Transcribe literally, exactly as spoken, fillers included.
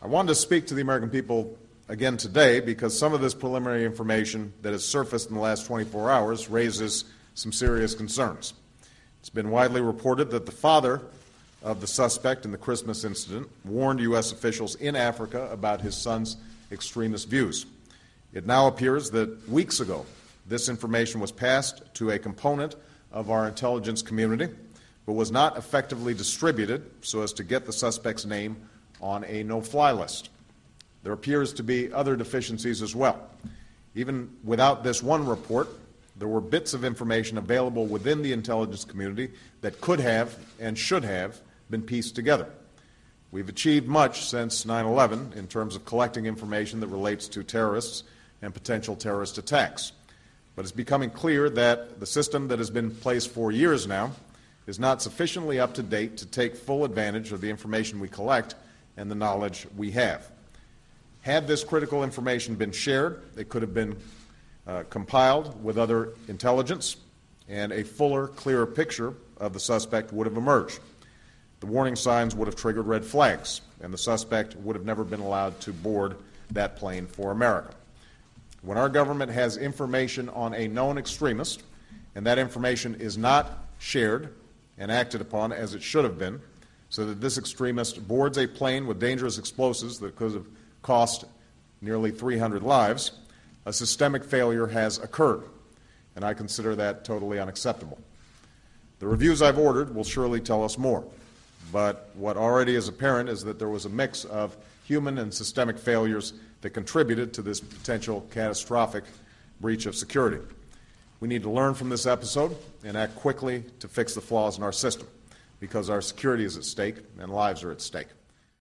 I wanted to speak to the American people again today because some of this preliminary information that has surfaced in the last twenty-four hours raises some serious concerns. It's been widely reported that the father of the suspect in the Christmas incident warned U S officials in Africa about his son's extremist views. It now appears that weeks ago, this information was passed to a component of our intelligence community, but was not effectively distributed so as to get the suspect's name on a no-fly list. There appears to be other deficiencies as well. Even without this one report, there were bits of information available within the intelligence community that could have and should have been pieced together. We've achieved much since nine eleven in terms of collecting information that relates to terrorists and potential terrorist attacks. But it's becoming clear that the system that has been in place for years now is not sufficiently up to date to take full advantage of the information we collect and the knowledge we have. Had this critical information been shared, it could have been uh, compiled with other intelligence, and a fuller, clearer picture of the suspect would have emerged. The warning signs would have triggered red flags, and the suspect would have never been allowed to board that plane for America. When our government has information on a known extremist, and that information is not shared and acted upon as it should have been, so that this extremist boards a plane with dangerous explosives that could have cost nearly three hundred lives, a systemic failure has occurred, and I consider that totally unacceptable. The reviews I've ordered will surely tell us more, but what already is apparent is that there was a mix of human and systemic failures that contributed to this potential catastrophic breach of security. We need to learn from this episode and act quickly to fix the flaws in our system, because our security is at stake and lives are at stake.